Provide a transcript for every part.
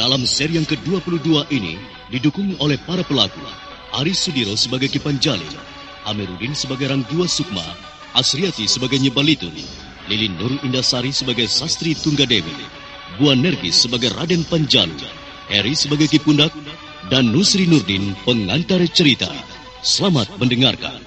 Dalam seri yang ke-22 ini didukung oleh para pelaku Aris Sudiro sebagai Ki Panjalin, Amiruddin sebagai Ranggiwa Sukma, Asriati sebagai Nyebalitun, Lilin Nur Indasari sebagai Sastri Tunggadewi, Buan Nergis sebagai Raden Panjalu, Heri sebagai Ki Pundak, dan Nusri Nurdin pengantar cerita. Selamat mendengarkan.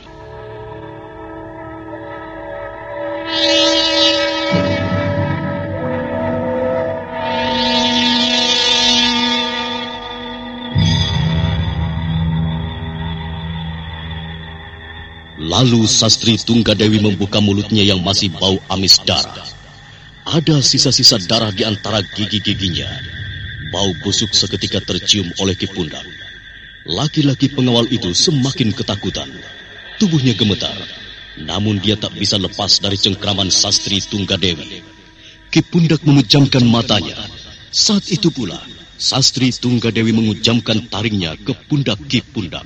Lalu Sastri Tunggadewi membuka mulutnya yang masih bau amis darah. Ada sisa-sisa darah di antara gigi-giginya. Bau busuk seketika tercium oleh Ki Pundak. Laki-laki pengawal itu semakin ketakutan. Tubuhnya gemetar, namun dia tak bisa lepas dari cengkraman Sastri Tunggadewi. Ki Pundak memejamkan matanya. Saat itu pula, Sastri Tunggadewi mengujamkan taringnya ke pundak Ki Pundak.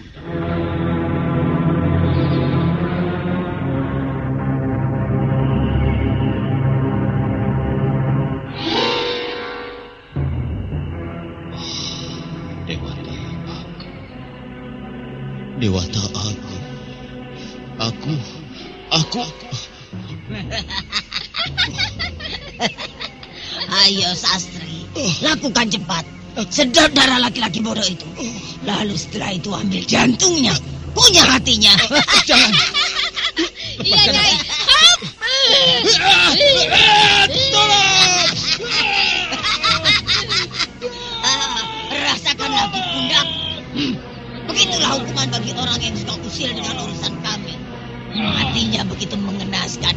Dewata aku. Ayo Sastri, lakukan cepat. Sedot darah laki-laki bodoh itu. Lalu setelah itu ambil jantungnya, punya hatinya. Jangan. Iya, Nyai. Tolong. Rasakanlah Ki Pundak. Begitulah hukuman bagi orang yang suka usil dengan urusan kami. Matinya begitu mengenaskan.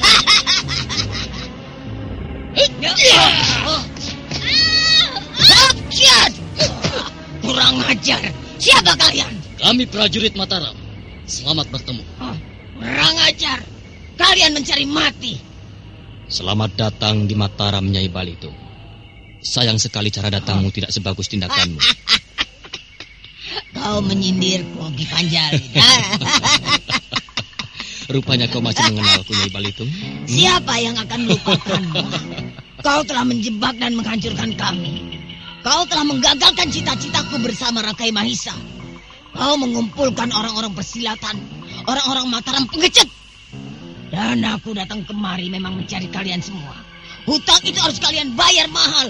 Kurang ajar. Siapa kalian? Kami prajurit Mataram. Selamat bertemu. Kurang ajar. Kalian mencari mati. Selamat datang di Mataram, Nyai Balitung. Sayang sekali cara datangmu tidak sebagus tindakanmu. Kau menyindirku, Ki Panjalin. Rupanya kau masih mengenalku, Nyai Balitung. Siapa yang akan melupakanmu? Kau telah menjebak dan menghancurkan kami. Kau telah menggagalkan cita-citaku bersama Rakai Mahisa. Kau mengumpulkan orang-orang persilatan, orang-orang Mataram pengecut. Dan aku datang kemari memang mencari kalian semua. Hutang itu harus kalian bayar mahal.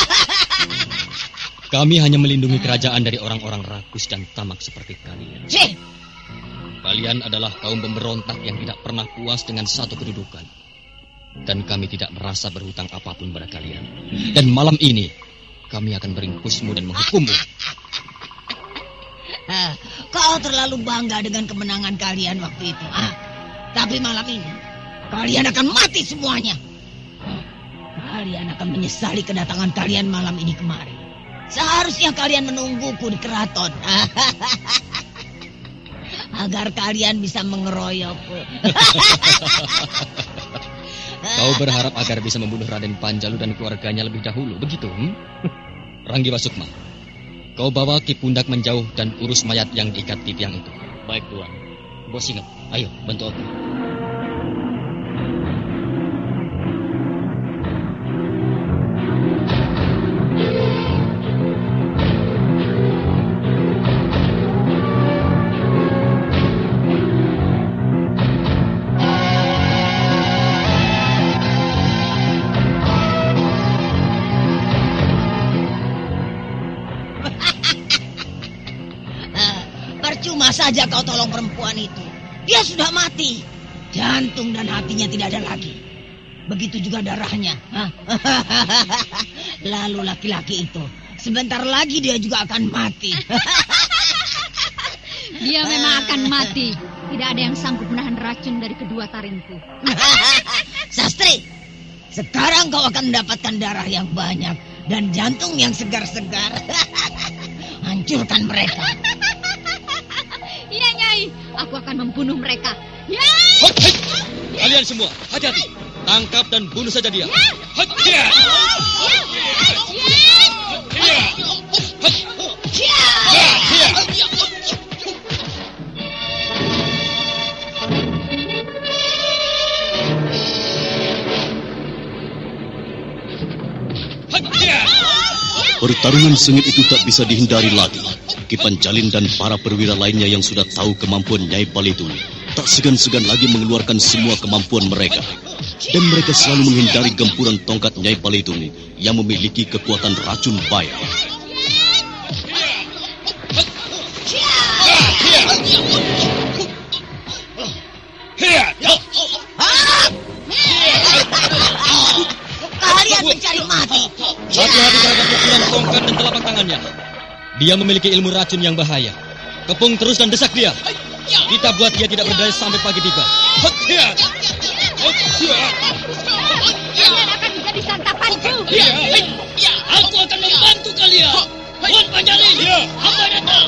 Kami hanya melindungi kerajaan dari orang-orang rakus dan tamak seperti kalian. Cih! Kalian adalah kaum pemberontak yang tidak pernah puas dengan satu kedudukan. Dan kami tidak merasa berhutang apapun pada kalian. Dan malam ini, kami akan meringkusmu dan menghukummu. Kau terlalu bangga dengan kemenangan kalian waktu itu. Tapi malam ini, kalian akan mati semuanya. Kalian akan menyesali kedatangan kalian malam ini kemari. Seharusnya kalian menungguku di keraton. Agar kalian bisa mengeroyokku. Kau berharap agar bisa membunuh Raden Panjalu dan keluarganya lebih dahulu, begitu? Ranggiwa Sukma, kau bawa Ki Pundak menjauh dan urus mayat yang diikat di tiang itu. Baik, Tuan. Bos Singap, ayo bantu aku. Saja kau tolong perempuan itu. Dia sudah mati. Jantung dan hatinya tidak ada lagi. Begitu juga darahnya. Lalu laki-laki itu, sebentar lagi dia juga akan mati. Dia memang akan mati. Tidak ada yang sanggup menahan racun dari kedua taringku. Sastri, sekarang kau akan mendapatkan darah yang banyak dan jantung yang segar-segar. Hancurkan mereka. Iya, Nyai. Aku akan membunuh mereka. Ya! Kalian semua, hati-hati. Tangkap dan bunuh saja dia. Pertarungan sengit itu tak bisa dihindari lagi. Ki Panjalin dan para perwira lainnya yang sudah tahu kemampuan Nyai Balitung tak segan-segan lagi mengeluarkan semua kemampuan mereka. Dan mereka selalu menghindari gempuran tongkat Nyai Balitung yang memiliki kekuatan racun baya. Kalian mencari mati. Hati-hati terhadap pukulan tongkat dan telapak tangannya. Dia memiliki ilmu racun yang bahaya. Kepung terus dan desak dia. Kita buat dia tidak berdaya sampai pagi tiba. Kalian akan menjadi santapanku. Aku akan membantu kalian. Tuan Panjalin, apa datang?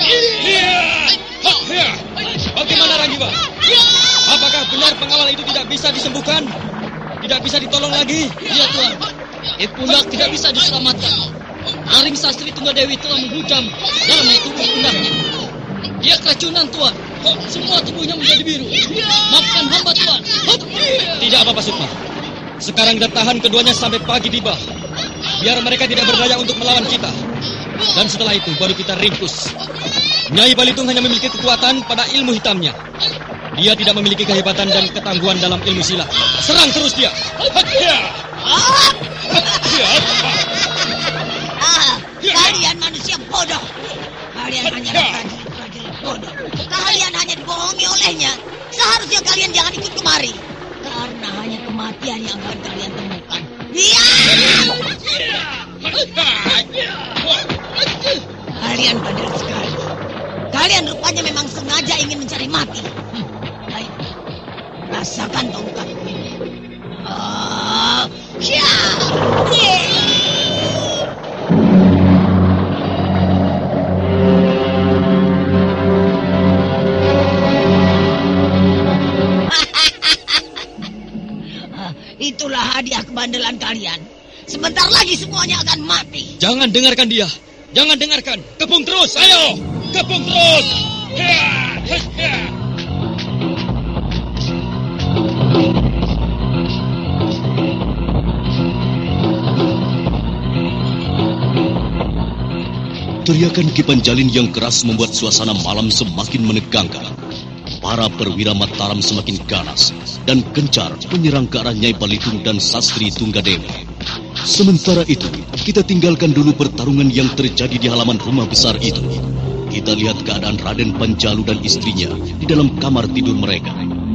Bagaimana Ranggiwa? Apakah benar pengawal itu tidak bisa disembuhkan? Tidak bisa ditolong lagi? Iya, Tuan. Pundak tidak bisa diselamatkan. Aring Sastri Tunggadewi telah menghujam dalam tubuh pundaknya. Dia keracunan, Tuan. Semua tubuhnya menjadi biru. Maafkan hamba, Tuan. Tidak apa-apa, Sukma. Sekarang kita tahan keduanya sampai pagi tiba. Biar mereka tidak berdaya untuk melawan kita. Dan setelah itu baru kita ringkus. Nyai Balitung hanya memiliki kekuatan pada ilmu hitamnya. Dia tidak memiliki kehebatan dan ketangguhan dalam ilmu silat. Serang terus dia. Kalian manusia bodoh. Kalian hanya prajurit bodoh. Kalian hanya dibohongi olehnya. Seharusnya kalian jangan ikut kemari. Karena hanya kematian yang akan kalian temukan. Kalian bandel sekali. Kalian rupanya memang sengaja ingin mencari mati. Baik, rasakan tongkatku ini. Itulah hadiah kebandelan kalian. Sebentar lagi semuanya akan mati. Jangan dengarkan dia. Jangan dengarkan. Kepung terus. Ayo. Kepung terus. Teriakan Ki Panjalin yang keras membuat suasana malam semakin menegangkan. Para perwira Mataram semakin ganas dan gencar menyerang ke arah Nyai Balitung dan Sastri Tunggadewi. Sementara itu, kita tinggalkan dulu pertarungan yang terjadi di halaman rumah besar itu. Kita lihat keadaan Raden Panjalu dan istrinya di dalam kamar tidur mereka.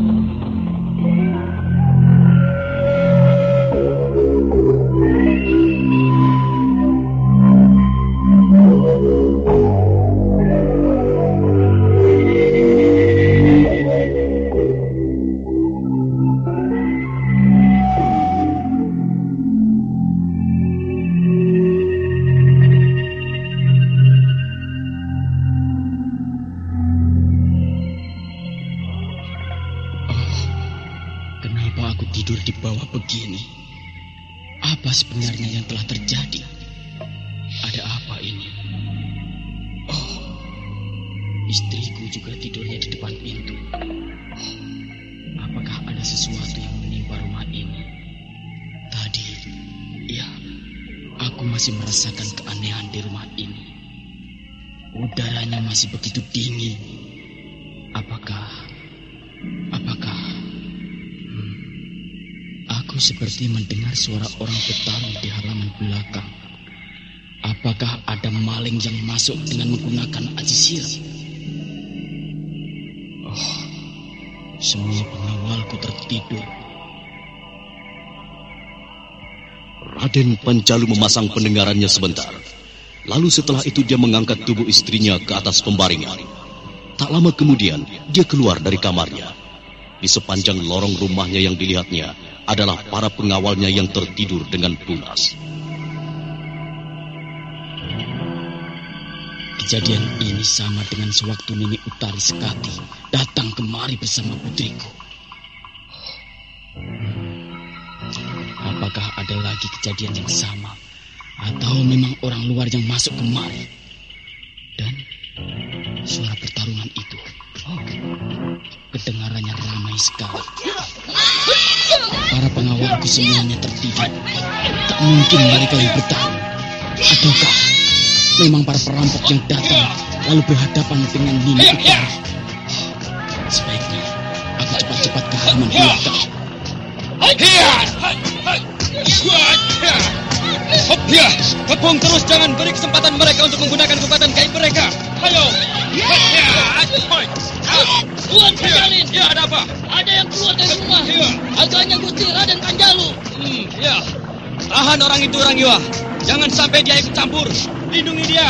Tidur di bawah begini. Apa sebenarnya yang telah terjadi? Ada apa ini? Oh, istriku juga tidurnya di depan pintu. Oh, apakah ada sesuatu yang menimpa rumah ini? Tadi, ya, aku masih merasakan keanehan di rumah ini. Udaranya masih begitu dingin. Apakah aku seperti mendengar suara orang bertarung di halaman belakang. Apakah ada maling yang masuk dengan menggunakan aji siram? Oh, semua pengawalku tertidur. Raden Panjalu memasang pendengarannya sebentar. Lalu setelah itu dia mengangkat tubuh istrinya ke atas pembaringan. Tak lama kemudian, dia keluar dari kamarnya. Di sepanjang lorong rumahnya yang dilihatnya adalah para pengawalnya yang tertidur dengan pulas. Kejadian ini sama dengan sewaktu Nini Utari Sekati datang kemari bersama putriku. Apakah ada lagi kejadian yang sama? Atau memang orang luar yang masuk kemari? Dan suara pertarungan itu, kedengarannya ramai sekali. Para pengawalku semuanya tertidur. Tak mungkin mereka yang bertarung. Ataukah memang para perampok yang datang lalu berhadapan dengan Nini Utari? Sebaiknya aku cepat-cepat ke halaman belakang. Kepung terus, jangan beri kesempatan mereka untuk menggunakan kekuatan gaib mereka. Ayo. Tuan Panjalin. Ya, ada apa? Ada yang keluar dari rumah. Agaknya Gusti Raden Panjalu. Ya. Tahan orang itu, Ranggiwa. Jangan sampai dia ikut campur. Lindungi dia.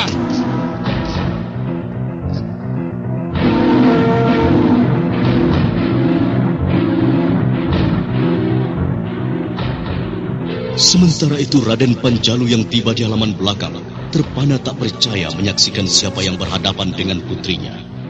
Sementara itu Raden Panjalu yang tiba di halaman belakang terpana tak percaya menyaksikan siapa yang berhadapan dengan putrinya.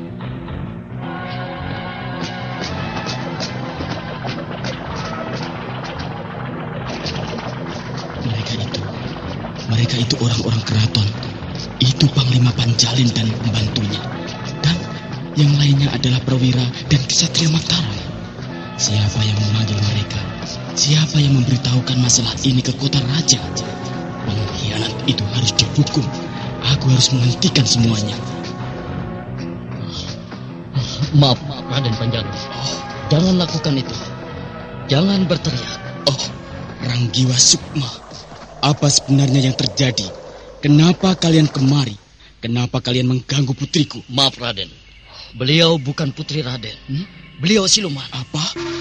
Mereka itu orang-orang keraton. Itu Panglima Panjalin dan pembantunya. Dan yang lainnya adalah perwira dan kesatria Mataram. Siapa yang memanggil mereka? Siapa yang memberitahukan masalah ini ke kota raja? Pengkhianat itu harus dihukum. Aku harus menghentikan semuanya. Maaf, Raden Panjalu. Jangan lakukan itu. Jangan berteriak. Ranggiwa Sukma, apa sebenarnya yang terjadi? Kenapa kalian kemari? Kenapa kalian mengganggu putriku? Maaf, Raden. Beliau bukan putri Raden. Beliau siluman. Apa?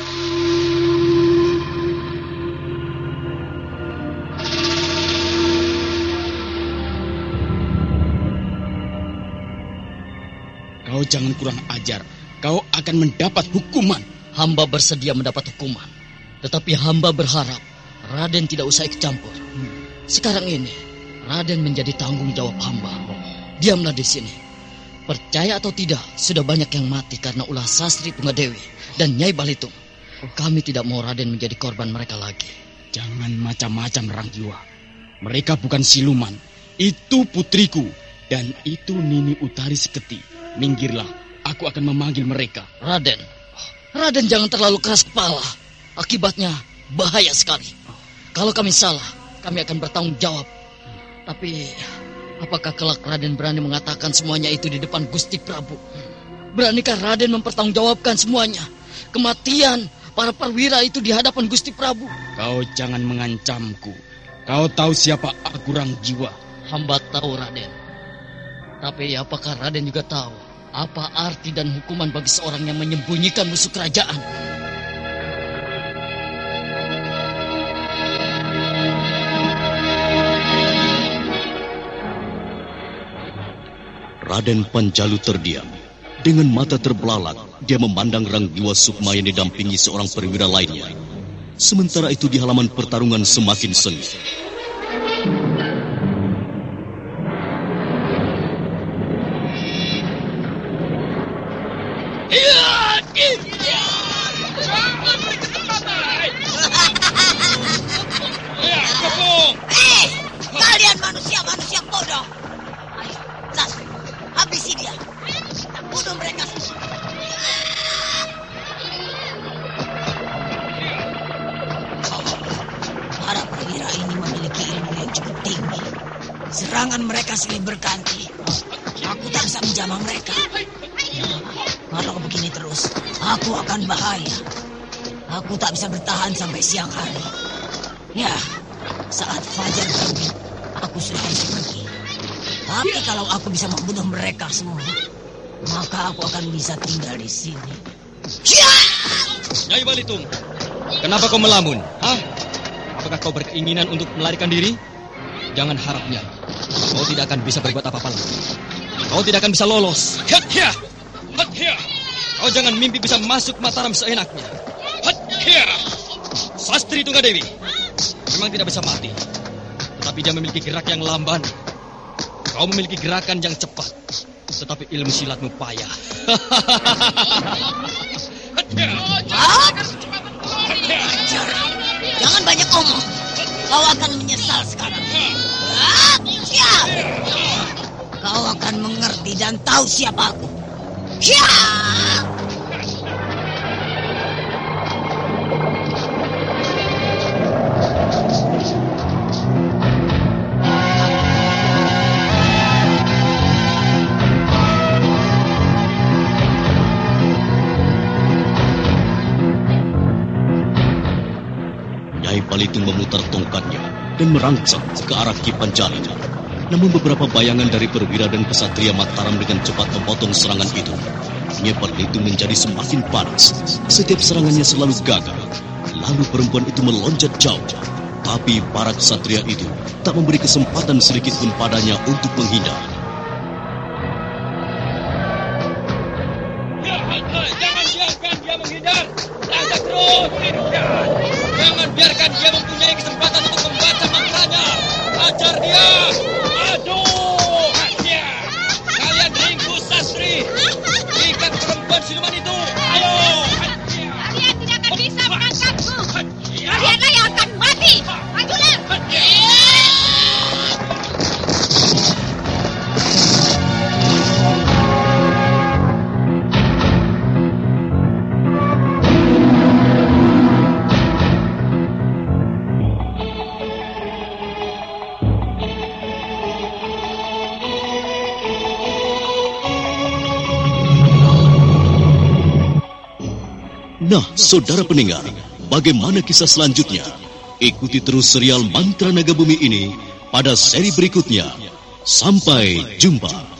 Kau jangan kurang ajar. Kau akan mendapat hukuman. Hamba bersedia mendapat hukuman. Tetapi hamba berharap Raden tidak usah ikut campur. Sekarang ini Raden menjadi tanggung jawab hamba. Diamlah di sini. Percaya atau tidak, sudah banyak yang mati karena ulah Sastri Tunggadewi dan Nyai Balitung. Kami tidak mau Raden menjadi korban mereka lagi. Jangan macam-macam, Ranggiwa. Mereka bukan siluman. Itu putriku. Dan itu Nini Utari Seketi. Minggirlah, aku akan memanggil mereka. Raden jangan terlalu keras kepala. Akibatnya bahaya sekali. Kalau kami salah, kami akan bertanggung jawab. Tapi apakah kelak Raden berani mengatakan semuanya itu di depan Gusti Prabu? Beranikah Raden mempertanggungjawabkan semuanya? Kematian para perwira itu di hadapan Gusti Prabu. Kau jangan mengancamku. Kau tahu siapa aku, Ranggiwa. Hamba tahu, Raden. Tapi apakah Raden juga tahu apa arti dan hukuman bagi seorang yang menyembunyikan musuh kerajaan? Raden Panjalu terdiam. Dengan mata terbelalak, dia memandang Ranggiwa Sukma yang didampingi seorang perwira lainnya. Sementara itu di halaman pertarungan semakin sengit. Kalian manusia-manusia bodoh. Ayo, Sastri, habisi dia. Bunuh mereka semua. Para perwira ini memiliki ilmu yang cukup tinggi. Serangan mereka silih berganti. Aku tak bisa menjamah mereka. Kalau begini terus, aku akan bahaya. Aku tak bisa bertahan sampai siang hari. Ya, saat fajar terbit, aku sudah harus pergi. Tapi kalau aku bisa membunuh mereka semua, maka aku akan bisa tinggal di sini. Nyai Balitung, kenapa kau melamun? Apakah kau berkeinginan untuk melarikan diri? Jangan harap, Nyai. Kau tidak akan bisa berbuat apa-apa lagi. Kau tidak akan bisa lolos. Kau jangan mimpi bisa masuk Mataram seenaknya. Sastri Tunggadewi memang tidak bisa mati, tetapi dia memiliki gerak yang lamban. Kau memiliki gerakan yang cepat, tetapi ilmu silatmu payah. Jangan banyak omong. Kau akan menyesal sekarang. Kau akan mengerti dan tahu siapa aku. itu memutar tongkatnya dan merangsek ke arah Ki Pancali. Namun beberapa bayangan dari perwira dan kesatria Mataram dengan cepat memotong serangan itu. Nyepat itu menjadi semakin panas. Setiap serangannya selalu gagal. Lalu perempuan itu meloncat jauh. Tapi para kesatria itu tak memberi kesempatan sedikit pun padanya untuk menghindar. Jangan biarkan dia menghindar. Tangkap terus. Jangan biarkan dia mempunyai kesempatan untuk membaca mantranya. Ajar dia. Aduh. Kalian ringkus Sastri. Ikat perempuan siluman itu. Ayo. Kalian tidak akan bisa menangkapku. Kalianlah yang akan mati. Majulah. Nah, saudara pendengar, bagaimana kisah selanjutnya? Ikuti terus serial Mantra Naga Bumi ini pada seri berikutnya. Sampai jumpa.